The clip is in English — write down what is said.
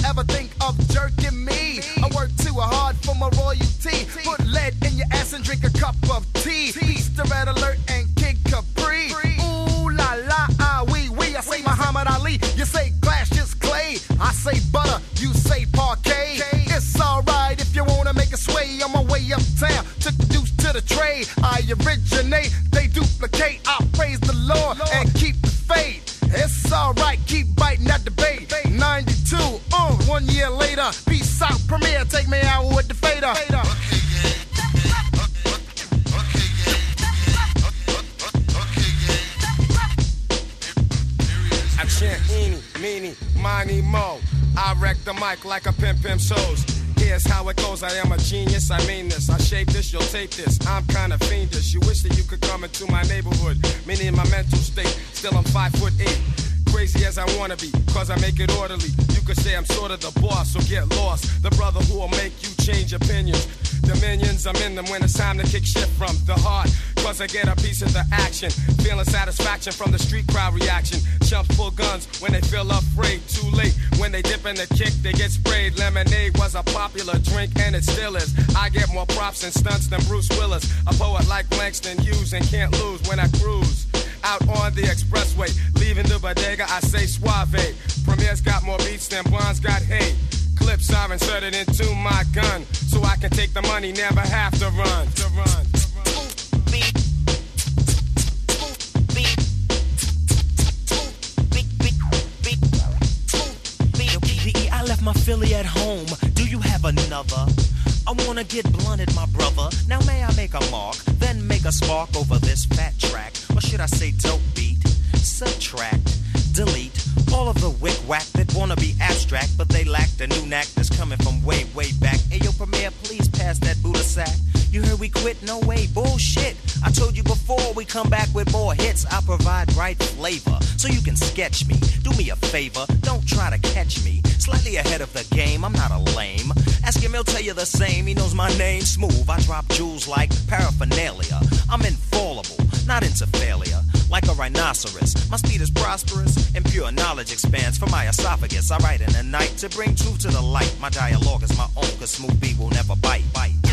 ever think of jerking me? I work too hard for my royalty. Put lead in your ass and drink a cup of tea. Beast the Red Alert and Kid Capri. Ooh la la, ah wee wee. I say Muhammad Ali, you say glass just clay. I say butter, you say parquet. It's alright if you wanna make a sway. On my way uptown, took the deuce to the trade. I originate, they duplicate. I praise the Lord and keep the faith. It's alright, keep biting at the bait. 92, 1 year later. Peace out, Premier, take me out with the fader. I chant eeny, meeny, miny, mo. I wreck the mic like a pimp shows. Here's how it goes, I am a genius, I mean this. I shape this, you'll tape this, I'm kinda fiendish. You wish that you could come into my neighborhood. Meaning my mental state, still I'm 5'8". Crazy as I wanna be, cause I make it orderly. You could say I'm sort of the boss, so get lost. The brother who will make you change opinions. Dominions, I'm in them when it's time to kick shit from the heart. Cause I get a piece of the action. Feeling satisfaction from the street crowd reaction. Chumps pull guns when they feel afraid. Too late, when they dip in the kick, they get sprayed. Lemonade was a popular drink and it still is. I get more props and stunts than Bruce Willis. A poet like Langston Hughes and can't lose when I cruise. Out on the expressway, leaving the bodega, I say suave. Premier's got more beats than Bonds got hate. Clips are inserted into my gun, so I can take the money, never have to run. I left my Philly at home. Do you have another? I wanna get blunted, my brother. Now may I make a mark, then make a spark over this fat track? Or should I say dope beat? Subtract, delete all of the wick-wack that wanna be abstract, but they lack the new knack that's coming from way, way back. Ayo, Premier, please pass that Buddha sack. You heard we quit? No way, bullshit. I told you before, we come back with more hits. I provide right flavor, so you can sketch me. Do me a favor, don't try to catch me. Slightly ahead of the game, I'm not a lame. Ask him, he'll tell you the same. He knows my name, smooth. I drop jewels like paraphernalia. I'm infallible, not into failure. Like a rhinoceros, my speed is prosperous, and pure knowledge expands from my esophagus. I write in the night to bring truth to the light. My dialogue is my own, cause smooth B will never bite.